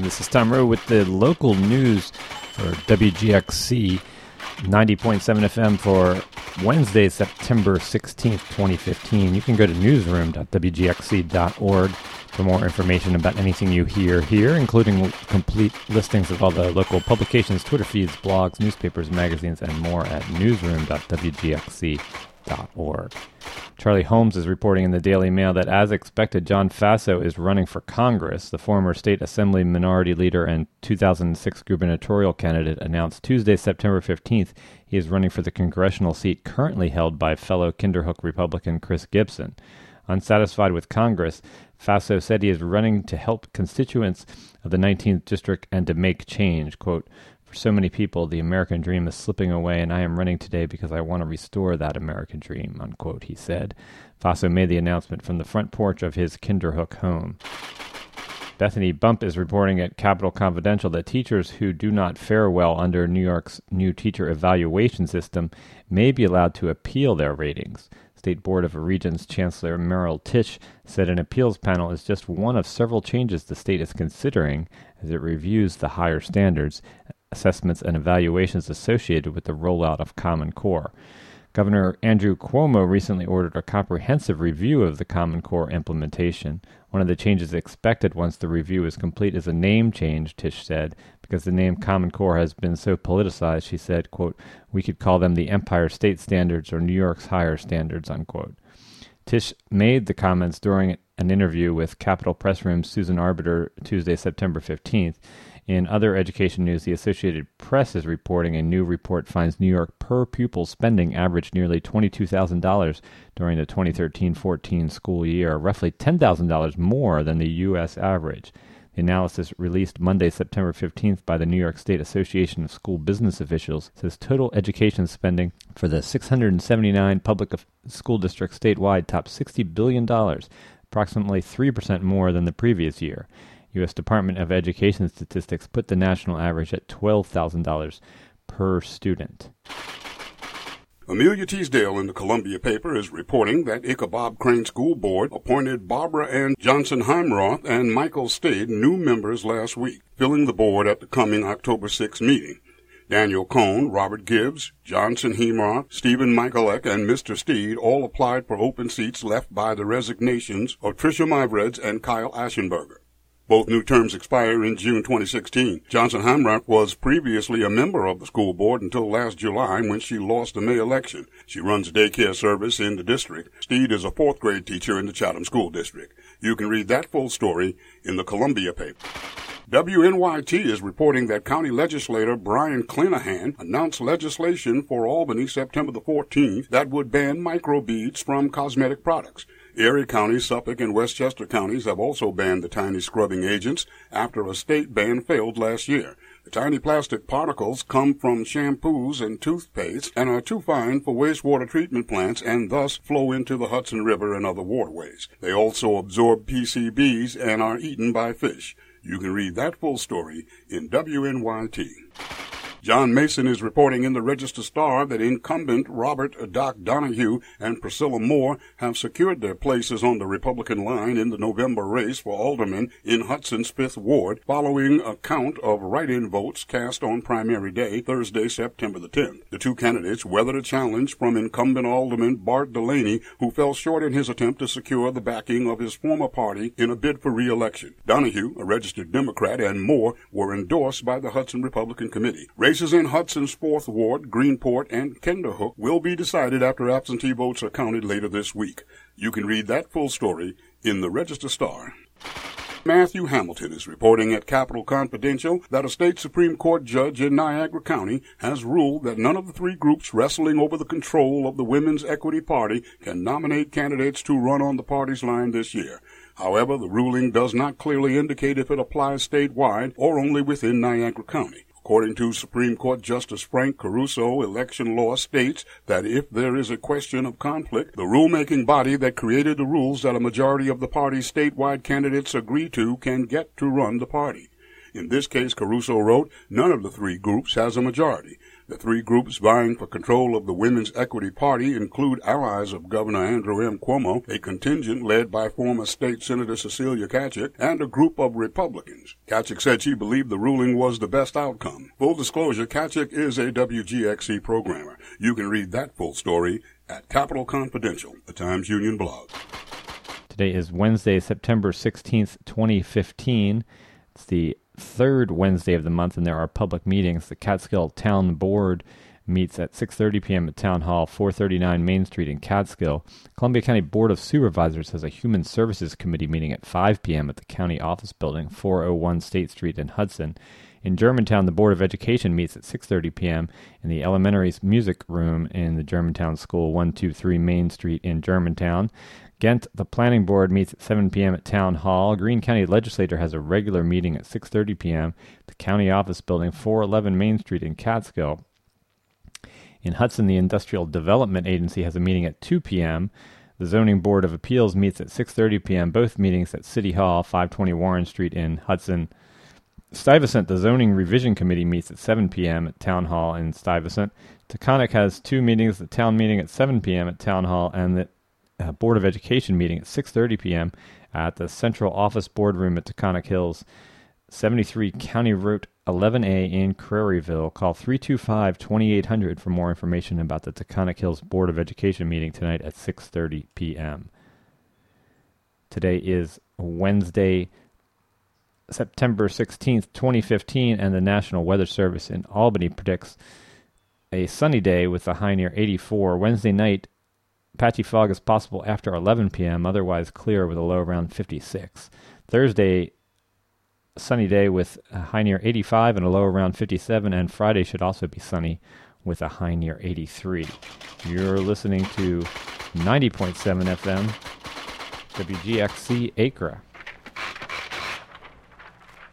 This is Tom Rowe with the local news for WGXC 90.7 FM for Wednesday, September 16th, 2015. You can go to newsroom.wgxc.org for more information about anything you hear here, including complete listings of all the local publications, Twitter feeds, blogs, newspapers, magazines, and more at newsroom.wgxc.org. Charlie Holmes is reporting in the Daily Mail that, as expected, John Faso is running for Congress. The former state assembly minority leader and 2006 gubernatorial candidate announced Tuesday, September 15th, he is running for the congressional seat currently held by fellow Kinderhook Republican Chris Gibson. Unsatisfied with Congress, Faso said he is running to help constituents of the 19th District and to make change. Quote, "For so many people, the American dream is slipping away, and I am running today because I want to restore that American dream," unquote, he said. Faso made the announcement from the front porch of his Kinderhook home. Bethany Bump is reporting at Capital Confidential that teachers who do not fare well under New York's new teacher evaluation system may be allowed to appeal their ratings. State Board of Regents Chancellor Merrill Tisch said an appeals panel is just one of several changes the state is considering as it reviews the higher standards, assessments, and evaluations associated with the rollout of Common Core. Governor Andrew Cuomo recently ordered a comprehensive review of the Common Core implementation. One of the changes expected once the review is complete is a name change, Tisch said, because the name Common Core has been so politicized. She said, quote, "We could call them the Empire State Standards or New York's Higher Standards," unquote. Tisch made the comments during an interview with Capitol Press Room's Susan Arbiter Tuesday, September 15th. In other education news, the Associated Press is reporting a new report finds New York per-pupil spending averaged nearly $22,000 during the 2013-14 school year, roughly $10,000 more than the U.S. average. The analysis released Monday, September 15th by the New York State Association of School Business Officials says total education spending for the 679 public school districts statewide topped $60 billion, approximately 3% more than the previous year. U.S. Department of Education statistics put the national average at $12,000 per student. Amelia Teasdale in the Columbia paper is reporting that Ichabod Crane School Board appointed Barbara Ann Johnson-Heimroth and Michael Stade new members last week, filling the board at the coming October 6 meeting. Daniel Cohn, Robert Gibbs, Johnson Heimroth, Stephen Michaelek, and Mr. Steed all applied for open seats left by the resignations of Tricia Myvreds and Kyle Aschenberger. Both new terms expire in June 2016. Johnson-Heimroth was previously a member of the school board until last July when she lost the May election. She runs a daycare service in the district. Steed is a fourth grade teacher in the Chatham School District. You can read that full story in the Columbia paper. WNYT is reporting that County Legislator Brian Clanahan announced legislation for Albany September the 14th that would ban microbeads from cosmetic products. Erie County, Suffolk, and Westchester counties have also banned the tiny scrubbing agents after a state ban failed last year. The tiny plastic particles come from shampoos and toothpaste and are too fine for wastewater treatment plants and thus flow into the Hudson River and other waterways. They also absorb PCBs and are eaten by fish. You can read that full story in WNYT. John Mason is reporting in the Register-Star that incumbent Robert Doc Donahue and Priscilla Moore have secured their places on the Republican line in the November race for alderman in Hudson's 5th Ward, following a count of write-in votes cast on primary day, Thursday, September the 10th. The two candidates weathered a challenge from incumbent alderman Bart Delaney, who fell short in his attempt to secure the backing of his former party in a bid for re-election. Donahue, a registered Democrat, and Moore were endorsed by the Hudson Republican Committee. Races in Hudson's 4th Ward, Greenport, and Kinderhook will be decided after absentee votes are counted later this week. You can read that full story in the Register-Star. Matthew Hamilton is reporting at Capital Confidential that a state Supreme Court judge in Niagara County has ruled that none of the three groups wrestling over the control of the Women's Equity Party can nominate candidates to run on the party's line this year. However, the ruling does not clearly indicate if it applies statewide or only within Niagara County. According to Supreme Court Justice Frank Caruso, election law states that if there is a question of conflict, the rulemaking body that created the rules that a majority of the party's statewide candidates agree to can get to run the party. In this case, Caruso wrote, none of the three groups has a majority. The three groups vying for control of the Women's Equity Party include allies of Governor Andrew M. Cuomo, a contingent led by former State Senator Cecilia Kachik, and a group of Republicans. Kachik said she believed the ruling was the best outcome. Full disclosure, Kachik is a WGXC programmer. You can read that full story at Capital Confidential, the Times-Union blog. Today is Wednesday, September 16th, 2015. It's the third Wednesday of the month, and there are public meetings. The Catskill Town Board meets at 6:30 p.m. at Town Hall, 439 Main Street in Catskill. Columbia County Board of Supervisors has a Human Services Committee meeting at 5 p.m. at the County Office Building, 401 State Street in Hudson. In Germantown, the Board of Education meets at 6:30 p.m. in the Elementary's Music Room in the Germantown School, 123 Main Street in Germantown. Ghent, the Planning Board meets at 7 p.m. at Town Hall. Greene County Legislature has a regular meeting at 6:30 p.m. at the County Office Building, 411 Main Street in Catskill. In Hudson, the Industrial Development Agency has a meeting at 2 p.m. The Zoning Board of Appeals meets at 6:30 p.m., both meetings at City Hall, 520 Warren Street in Hudson. Stuyvesant, the Zoning Revision Committee meets at 7 p.m. at Town Hall in Stuyvesant. Taconic has two meetings, the Town meeting at 7 p.m. at Town Hall, and the Board of Education meeting at 6:30 p.m. at the Central Office Boardroom at Taconic Hills, 73 County Route 11A in Craryville. Call 325-2800 for more information about the Taconic Hills Board of Education meeting tonight at 6:30 p.m. Today is Wednesday, September 16th, 2015, and the National Weather Service in Albany predicts a sunny day with a high near 84. Wednesday night, patchy fog is possible after 11 p.m., otherwise clear with a low around 56. Thursday, sunny day with a high near 85 and a low around 57, and Friday should also be sunny with a high near 83. You're listening to 90.7 FM, WGXC Acre.